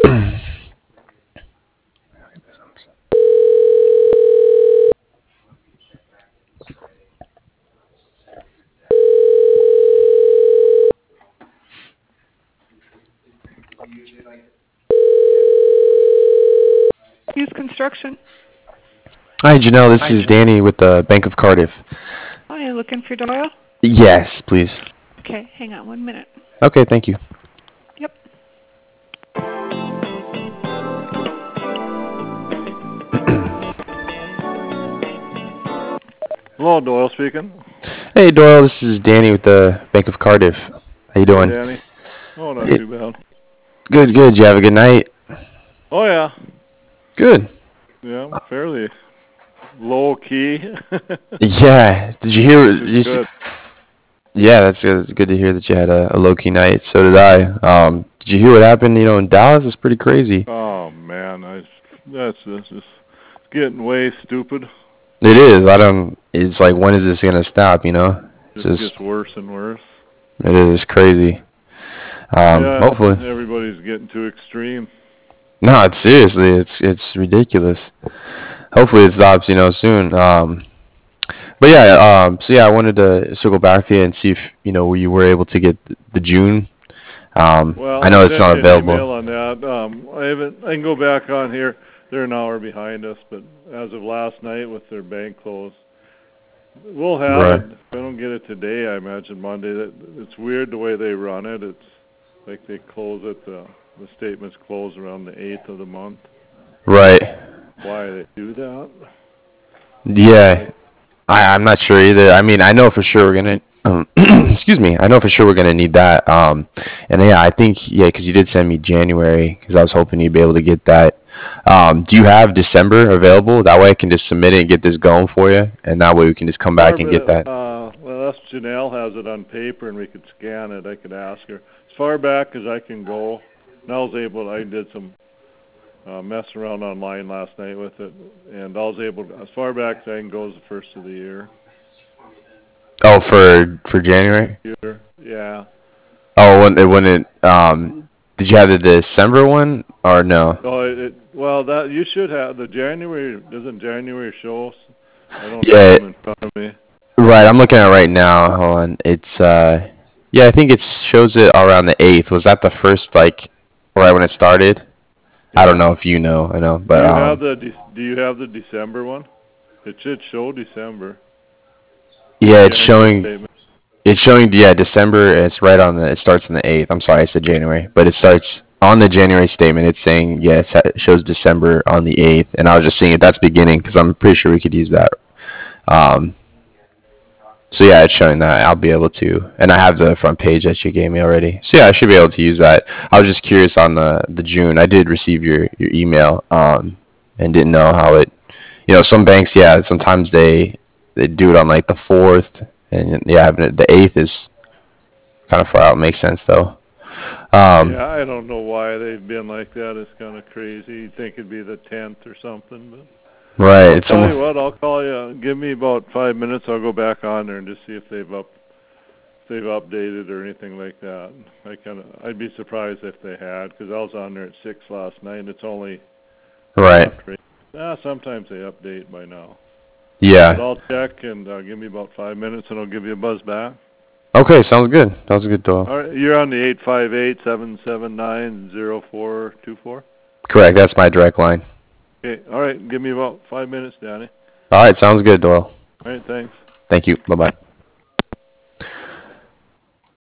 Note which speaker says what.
Speaker 1: Use construction.
Speaker 2: Hi, Janelle. This is Danny with the Bank of Cardiff.
Speaker 1: Oh, you're looking for Doyle?
Speaker 2: Yes, please.
Speaker 1: Okay, hang on 1 minute.
Speaker 2: Okay, thank you.
Speaker 1: Yep.
Speaker 3: Hello, Doyle speaking.
Speaker 2: Hey, Doyle. This is Danny with the Bank of Cardiff. How you
Speaker 3: Hey,
Speaker 2: doing?
Speaker 3: Danny. Oh, not
Speaker 2: It,
Speaker 3: too bad.
Speaker 2: good, good. You have a good night?
Speaker 3: Oh, yeah.
Speaker 2: Good.
Speaker 3: Yeah, fairly low key.
Speaker 2: Yeah. Did you hear?
Speaker 3: Which is good.
Speaker 2: Yeah, that's good. It's good to hear that you had a low key night. So did I. Did you hear what happened? In Dallas, it's pretty crazy.
Speaker 3: Oh, man. That's just getting way stupid.
Speaker 2: It is. I don't. It's like, when is this gonna stop? It's
Speaker 3: Just
Speaker 2: just.
Speaker 3: gets worse and worse.
Speaker 2: It is crazy.
Speaker 3: Yeah,
Speaker 2: Hopefully.
Speaker 3: everybody's getting too extreme.
Speaker 2: No, it's seriously. It's ridiculous. Hopefully it stops. Soon. But yeah. So yeah, I wanted to circle back to you and see if you were able to get the June.
Speaker 3: Well,
Speaker 2: I
Speaker 3: I
Speaker 2: know it's
Speaker 3: sent
Speaker 2: not
Speaker 3: you an
Speaker 2: available.
Speaker 3: email on that. I can go back on here. They're an hour behind us, but as of last night with their bank closed, we'll have
Speaker 2: Right.
Speaker 3: it. If I don't get it today, I imagine Monday. It's weird the way they run it. It's like they close it. The statements close around the 8th of the month.
Speaker 2: Right.
Speaker 3: Why they do that?
Speaker 2: Yeah.
Speaker 3: Like,
Speaker 2: I'm not sure either. I mean, I know for sure we're gonna. Excuse me. I know for sure we're gonna need that. And yeah, I think, yeah, because you did send me January, because I was hoping you'd be able to get that. Do you have December available? That way I can just submit it and get this going for you, and that way we can just come back and get that.
Speaker 3: well, that's Janelle has it on paper, and we could scan it. I could ask her as far back as I can go. And I did some messing around online last night with it, and I was able to, as far back as I can go, is the first of the year.
Speaker 2: Oh, for January.
Speaker 3: Computer. Yeah.
Speaker 2: Oh, when it did you have the December one or no?
Speaker 3: Oh, well, that you should have the January. Doesn't January show? I don't have
Speaker 2: Yeah,
Speaker 3: them in front of me.
Speaker 2: right. I'm looking at it right now. Hold on. It's yeah, I think it shows it around the 8th. Was that the first, like, right when it started? I don't
Speaker 3: Yeah.
Speaker 2: know if you know. I know,
Speaker 3: Do
Speaker 2: but
Speaker 3: you have Do you have the December one? It should show December.
Speaker 2: yeah, it's
Speaker 3: January
Speaker 2: showing.
Speaker 3: statement.
Speaker 2: It's showing, yeah, December. It's right on the. It starts on the 8th. I'm sorry, I said January, but it starts on the January statement. It's saying, yeah, it shows December on the 8th, and I was just seeing if that's beginning, because I'm pretty sure we could use that. Um, so yeah, it's showing that I'll be able to, and I have the front page that you gave me already. So yeah, I should be able to use that. I was just curious on the June. I did receive your email, and didn't know how it. Some banks, yeah, sometimes they do it on like the 4th, and yeah, having it the 8th is kind of far out. Makes sense though. Um,
Speaker 3: Yeah, I don't know why they've been like that. It's kind of crazy. You'd think it'd be the 10th or something, but
Speaker 2: right.
Speaker 3: I'll
Speaker 2: It's
Speaker 3: tell you
Speaker 2: almost
Speaker 3: what. I'll call you. Give me about 5 minutes. I'll go back on there and just see if they've updated or anything like that. I'd be surprised if they had, because I was on there at 6 last night, and it's only
Speaker 2: right.
Speaker 3: after 8. Sometimes they update by now. But
Speaker 2: Yeah.
Speaker 3: I'll check, and give me about 5 minutes, and I'll give you a buzz back.
Speaker 2: Okay. Sounds good. Sounds good, Doyle.
Speaker 3: All right, you're on the 858-779-0424?
Speaker 2: Correct. That's my direct line.
Speaker 3: Okay, all right, give me about 5 minutes, Danny.
Speaker 2: All right. Sounds good, Doyle.
Speaker 3: All right, thanks.
Speaker 2: Thank you. Bye bye.